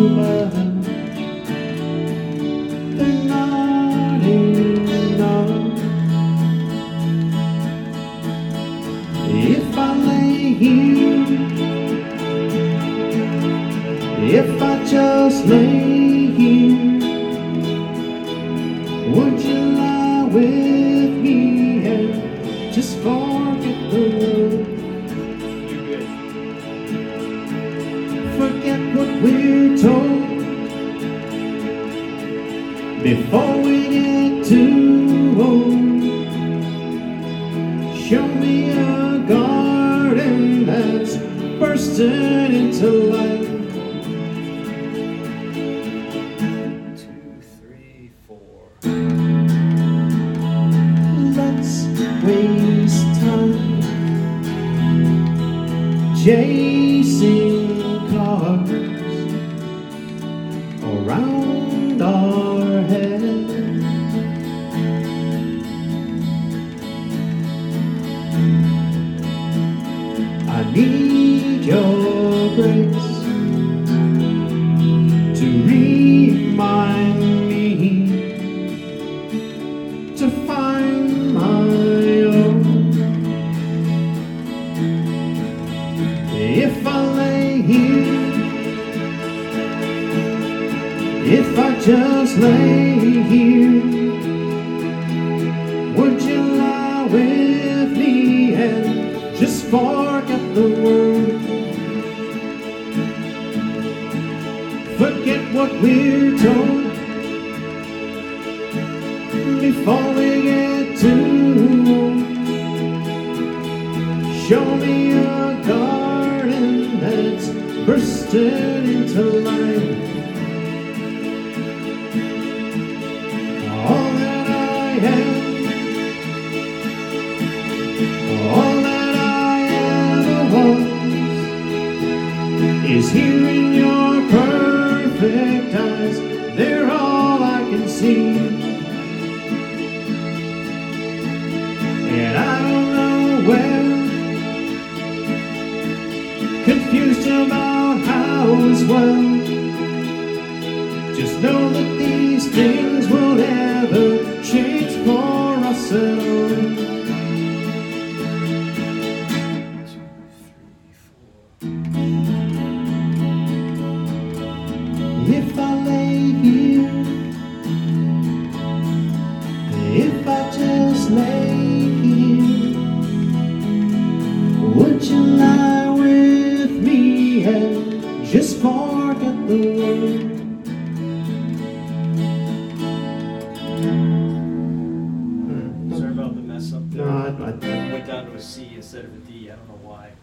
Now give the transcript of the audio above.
but they're not enough. If I lay here, if I just lay here, would you lie with me and just forget the world? Forget what we're told before we get too old. Show me a garden that's bursting into life. 2, 3, 4. Let's waste time chasing cars around our heads. I need your grace to remind me to find my own. If I lay here, if I just lay here, would you lie with me and just forget the world? Forget what we're told before we get too old. Show me a garden that's bursting into life. All that I am, all that I ever was, is here in your perfect eyes. They're all I can see. And I don't know where, confused about how as well. Just know that these things will never change for us at all. 2, 3, 4. If I lay here, if I just lay here, would you lie with me and just forget the world? Sorry about the mess up there. No, I went down to a C instead of a D. I don't know why.